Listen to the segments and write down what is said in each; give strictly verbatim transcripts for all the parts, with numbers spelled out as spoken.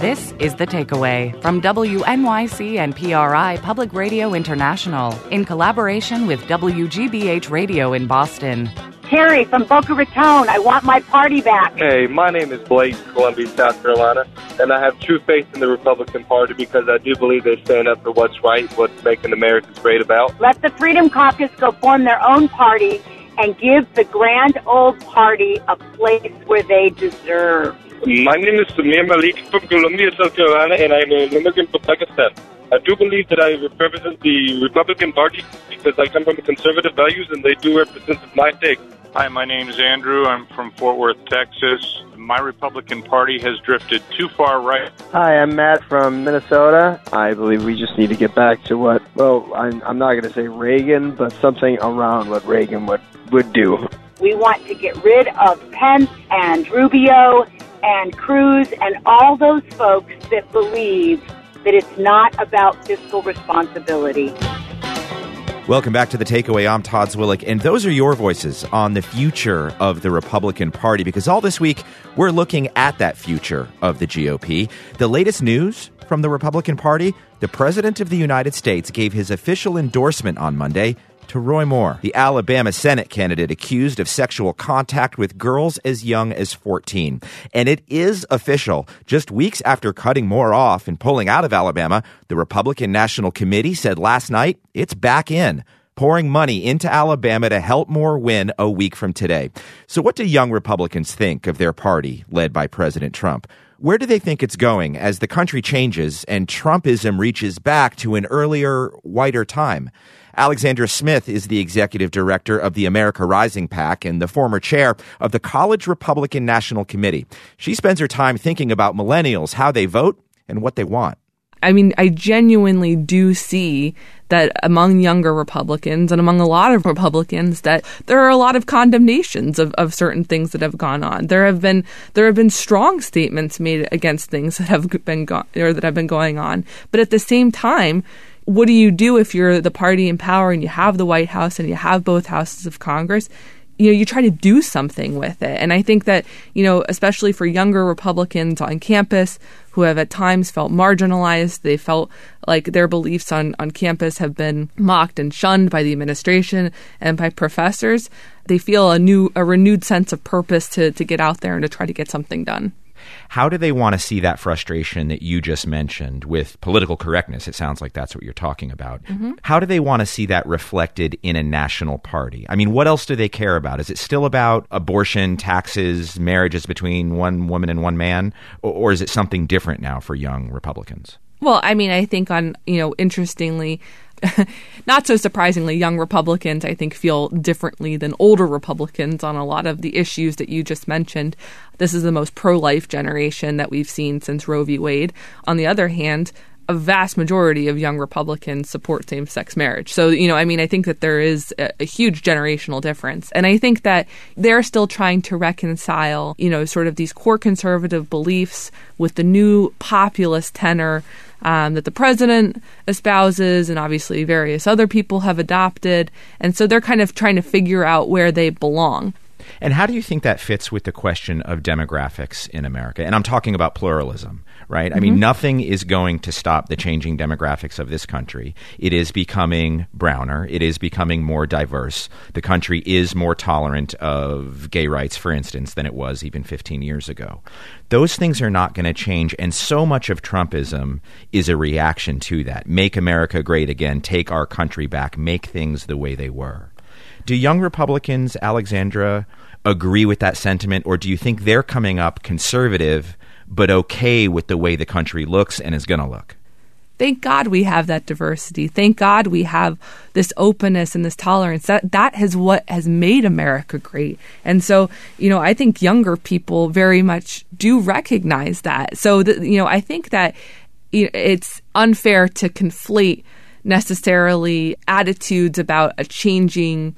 This is The Takeaway from W N Y C and P R I Public Radio International in collaboration with W G B H Radio in Boston. Terry from Boca Raton, I want my party back. Hey, my name is Blake, Columbia, South Carolina, and I have true faith in the Republican Party because I do believe they stand up for what's right, what's making America great about. Let the Freedom Caucus go form their own party and give the grand old party a place where they deserve. My name is Samir Malik from Columbia, South Carolina, and I'm an immigrant from Pakistan. I do believe that I represent the Republican Party because I come from conservative values and they do represent my take. Hi, my name is Andrew. I'm from Fort Worth, Texas. My Republican Party has drifted too far right. Hi, I'm Matt from Minnesota. I believe we just need to get back to what, well, I'm, I'm not going to say Reagan, but something around what Reagan would, would do. We want to get rid of Pence and Rubio and Cruz and all those folks that believe that it's not about fiscal responsibility. Welcome back to The Takeaway. I'm Todd Zwillich, and those are your voices on the future of the Republican Party, because all this week we're looking at that future of the G O P. The latest news from the Republican Party, the President of the United States gave his official endorsement on Monday to Roy Moore, the Alabama Senate candidate accused of sexual contact with girls as young as fourteen. And it is official. Just weeks after cutting Moore off and pulling out of Alabama, the Republican National Committee said last night it's back in, pouring money into Alabama to help Moore win a week from today. So what do young Republicans think of their party led by President Trump? Where do they think it's going as the country changes and Trumpism reaches back to an earlier, whiter time? Alexandra Smith is the executive director of the America Rising PAC and the former chair of the College Republican National Committee. She spends her time thinking about millennials, how they vote, and what they want. I mean, I genuinely do see that among younger Republicans and among a lot of Republicans that there are a lot of condemnations of, of certain things that have gone on. There have been there have been strong statements made against things that have been go- or that have been going on. But at the same time, what do you do if you're the party in power and you have the White House and you have both houses of Congress? You know, you try to do something with it. And I think that, you know, especially for younger Republicans on campus who have at times felt marginalized, they felt like their beliefs on, on campus have been mocked and shunned by the administration and by professors, they feel a new, a renewed sense of purpose to, to get out there and to try to get something done. How do they want to see that frustration that you just mentioned with political correctness? It sounds like that's what you're talking about. Mm-hmm. How do they want to see that reflected in a national party? I mean, what else do they care about? Is it still about abortion, taxes, marriages between one woman and one man? Or, or is it something different now for young Republicans? Well, I mean, I think on, you know, interestingly, not so surprisingly, young Republicans, I think, feel differently than older Republicans on a lot of the issues that you just mentioned. This is the most pro-life generation that we've seen since Roe v. Wade. On the other hand, a vast majority of young Republicans support same-sex marriage. So, you know, I mean, I think that there is a, a huge generational difference. And I think that they're still trying to reconcile, you know, sort of these core conservative beliefs with the new populist tenor Um, that the president espouses and obviously various other people have adopted. And so they're kind of trying to figure out where they belong. And how do you think that fits with the question of demographics in America? And I'm talking about pluralism, right? Mm-hmm. I mean, nothing is going to stop the changing demographics of this country. It is becoming browner. It is becoming more diverse. The country is more tolerant of gay rights, for instance, than it was even fifteen years ago. Those things are not going to change. And so much of Trumpism is a reaction to that. Make America great again. Take our country back. Make things the way they were. Do young Republicans, Alexandra, agree with that sentiment, or do you think they're coming up conservative but okay with the way the country looks and is going to look? Thank God we have that diversity. Thank God we have this openness and this tolerance. That that is what has made America great. And so, you know, I think younger people very much do recognize that. So, the, you know, I think that it's unfair to conflate necessarily attitudes about a changing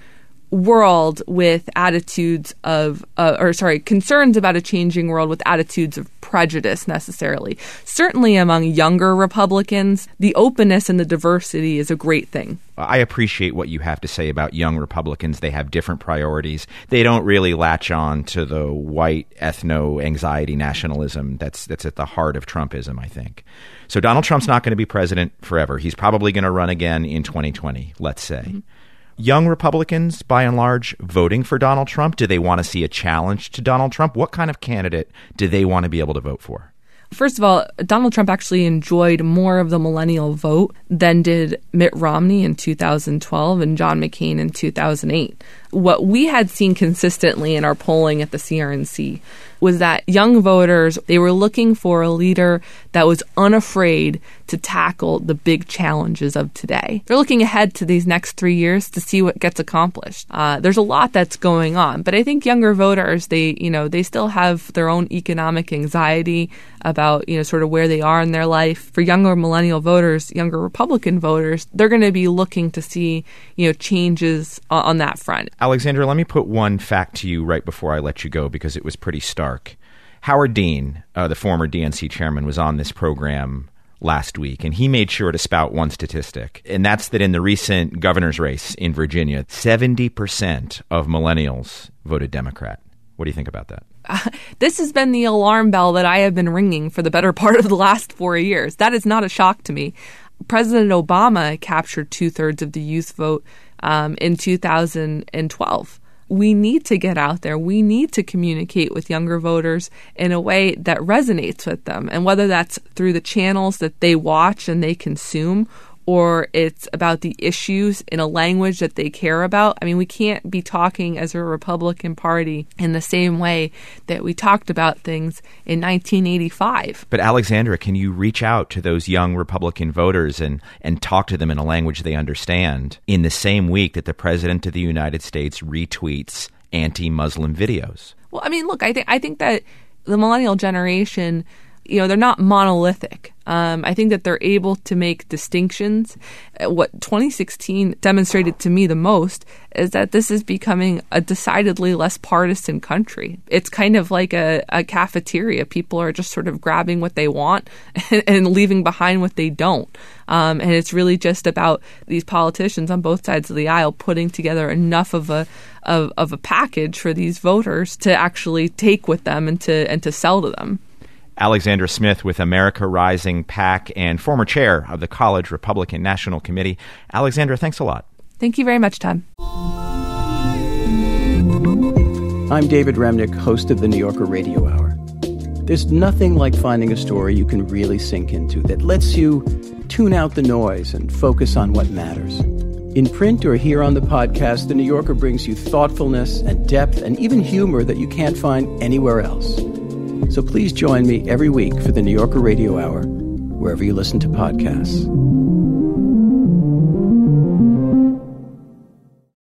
world with attitudes of, uh, or sorry, concerns about a changing world with attitudes of prejudice necessarily. Certainly among younger Republicans, the openness and the diversity is a great thing. I appreciate what you have to say about young Republicans. They have different priorities. They don't really latch on to the white ethno-anxiety nationalism that's that's at the heart of Trumpism, I think. So Donald Trump's not going to be president forever. He's probably going to run again in twenty twenty, let's say. Mm-hmm. Young Republicans, by and large, voting for Donald Trump, do they want to see a challenge to Donald Trump? What kind of candidate do they want to be able to vote for? First of all, Donald Trump actually enjoyed more of the millennial vote than did Mitt Romney in two thousand twelve and John McCain in two thousand eight. What we had seen consistently in our polling at the C R N C was that young voters, they were looking for a leader that was unafraid to tackle the big challenges of today. They're looking ahead to these next three years to see what gets accomplished. Uh, there's a lot that's going on, but I think younger voters, they, you know, they still have their own economic anxiety about, you know, sort of where they are in their life. For younger millennial voters, younger Republican voters, they're going to be looking to see, you know, changes on, on that front. Alexandra, let me put one fact to you right before I let you go because it was pretty stark. Howard Dean, uh, the former D N C chairman, was on this program last week, and he made sure to spout one statistic, and that's that in the recent governor's race in Virginia, seventy percent of millennials voted Democrat. What do you think about that? Uh, this has been the alarm bell that I have been ringing for the better part of the last four years. That is not a shock to me. President Obama captured two-thirds of the youth vote um, in two thousand twelve. We need to get out there. We need to communicate with younger voters in a way that resonates with them. And whether that's through the channels that they watch and they consume, or it's about the issues in a language that they care about. I mean, we can't be talking as a Republican Party in the same way that we talked about things in nineteen eighty-five. But Alexandra, can you reach out to those young Republican voters and, and talk to them in a language they understand in the same week that the President of the United States retweets anti-Muslim videos? Well, I mean, look, I think I think that the millennial generation, you know, they're not monolithic. Um, I think that they're able to make distinctions. What twenty sixteen demonstrated to me the most is that this is becoming a decidedly less partisan country. It's kind of like a, a cafeteria. People are just sort of grabbing what they want and, and leaving behind what they don't. Um, and it's really just about these politicians on both sides of the aisle putting together enough of a of, of a package for these voters to actually take with them and to and to sell to them. Alexandra Smith with America Rising PAC and former chair of the College Republican National Committee. Alexandra, thanks a lot. Thank you very much, Todd. I'm David Remnick, host of the New Yorker Radio Hour. There's nothing like finding a story you can really sink into that lets you tune out the noise and focus on what matters. In print or here on the podcast, the New Yorker brings you thoughtfulness and depth and even humor that you can't find anywhere else. So please join me every week for the New Yorker Radio Hour, wherever you listen to podcasts.